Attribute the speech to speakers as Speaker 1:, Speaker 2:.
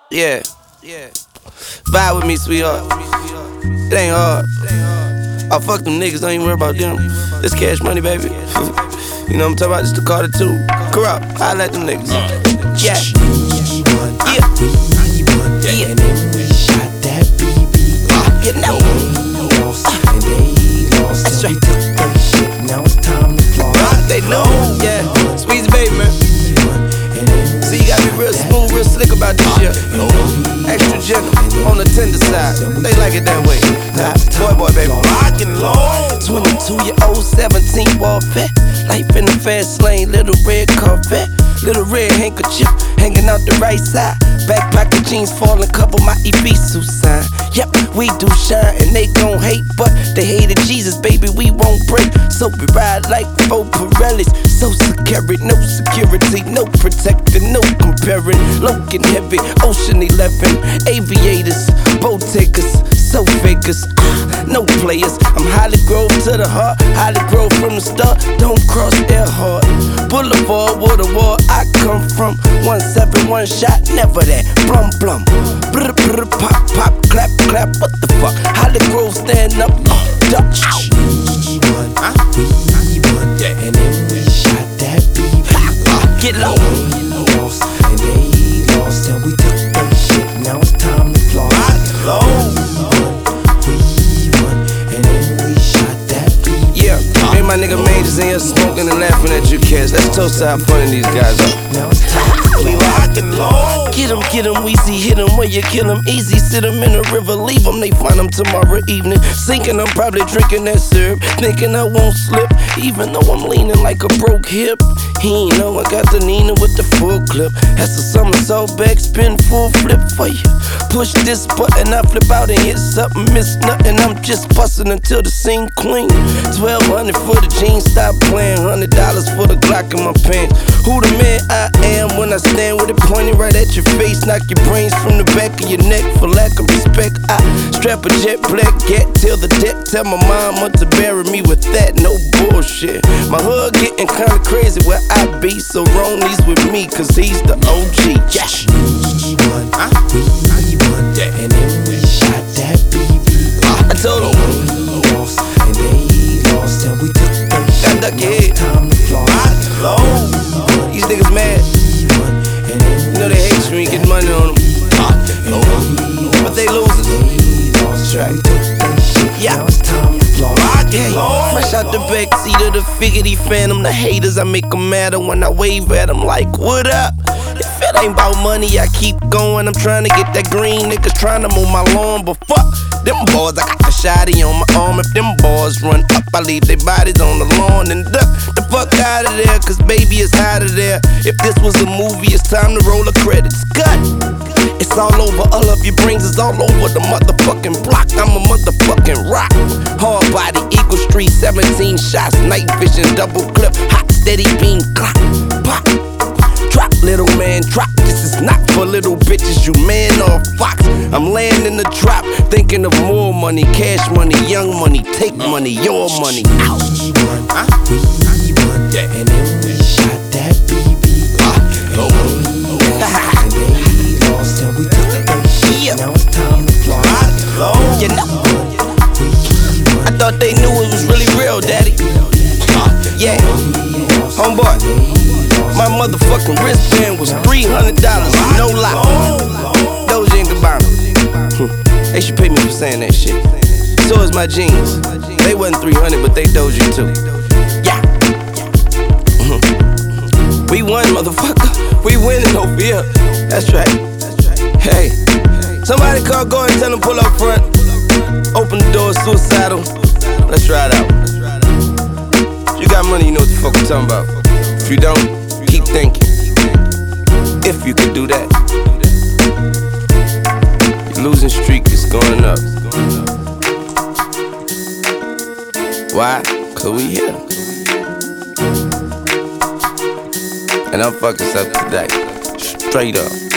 Speaker 1: Yeah. Vibe with me, sweetheart. It ain't hard. I fuck them niggas, don't even worry about them. This cash money, baby. You know what I'm talking about? Just the Carter 2. Corrupt. I like them niggas. Yeah. Yeah. Yeah.
Speaker 2: And then we shot that BB.
Speaker 1: You know.
Speaker 2: And they lost.
Speaker 1: That's right.
Speaker 2: We took that shit. Now it's time to floss.
Speaker 1: They know. Yeah. Squeeze, baby, man. See, you gotta be real smooth, real slick about this shit. Extra gentle, on the tender side. They like it that way. Boy, baby. Rockin' low. 22-year-old, 17 ball vet. Life in the fast lane, little red Corvette. Little red handkerchief hanging out the right side. Back pocket jeans falling, couple my Ibisu sign. Yep, we do shine and they gon' hate, but they hated Jesus, baby, we won't break. So we ride like 4 Pirellis. So secure, no security, no protecting, no comparing. Logan heavy, Ocean 11, aviators, boat takers, so fakers, no players. I'm Holly Grove to the heart, Holly Grove from the start. Don't cross Earhart Boulevard, Waterwall. I come from 171 shot, never that. Blum blum, brr brr pop pop, clap clap. What the fuck? Holly Grove stand up, Dutch.
Speaker 2: We won, and then we shot that BB.
Speaker 1: Get low.
Speaker 2: We lost, and they lost, and we took that shit. Now it's time to floss. We won, and then we shot that BB.
Speaker 1: Yeah, me and my nigga Majors in here smoking and laughing at you cats. Let's toast how funny these guys are.
Speaker 2: Now it's time to
Speaker 1: We rockin' low. Get 'em, Weezy, hit 'em where you kill 'em easy. Sit 'em in the river, leave 'em, they find 'em tomorrow evening. Sinking, I'm probably drinking that syrup, thinking I won't slip, even though I'm leaning like a broke hip. He ain't know I got the Nina with the full clip. That's a somersault back, spin full flip for you. Push this button, I flip out and hit something, miss nothing. I'm just bustin' until the scene clean. 1200 for the jeans, stop playing. $100 for the Glock in my pants. Who the man I am when I stand with it pointing right at your face? Knock your brains from the back of your neck for lack of respect. I strap a jet black gat till the deck. Tell my mama to bury me with that, no bullshit. My hood getting kinda crazy where I be, so Ronnie's with me, cause he's the OG. Yeah.
Speaker 2: We won, and then we shot that BB.
Speaker 1: I told him,
Speaker 2: We lost, and they lost, and we took that shit.
Speaker 1: duck your
Speaker 2: Now it's
Speaker 1: head.
Speaker 2: time to floss.
Speaker 1: These niggas mad. You know they hate you when you get money on them. But they losers. That's right. Yeah.
Speaker 2: Now it's time to floss.
Speaker 1: Hey, fresh out the backseat of the Figgity Phantom. The haters, I make them madder when I wave at them like, what up? If it ain't about money, I keep going. I'm trying to get that green, niggas trying to mow my lawn. But fuck them boys, I got the shotty on my arm. If them boys run up, I leave their bodies on the lawn and duck the fuck out of there, cause baby, it's out of there. If this was a movie, it's time to roll the credits. Cut! It's all over, all of your brains is all over the motherfucking block. I'm a motherfucking rock. Hard body, Eagle Street, 17 shots, night vision, double clip, hot steady beam, clock, pop. Drop, little man, drop. This is not for little bitches, you man or fox. I'm laying in the drop, thinking of more money, cash money, young money, take money, your money. Out.
Speaker 2: We won, and then we shot that BB. And they lost, and we took that shit. Now it's time to floss.
Speaker 1: You know, I thought they knew it was really real, daddy. Yeah, homeboy, my motherfucking wristband was $300, no lie. Doja and Gabbana. They should pay me for saying that shit. So is my jeans. They wasn't 300, but they Doja too. Yeah. We won, motherfucker. We winning over here. That's right. Hey, somebody call, go and tell them pull up front. Open the door, suicidal. Let's ride out. If you got money, you know what the fuck I'm talking about. If you don't, keep thinking. If you could do that. Your losing streak is going up. Why? Cause we here. And I'm fucking up today. Straight up.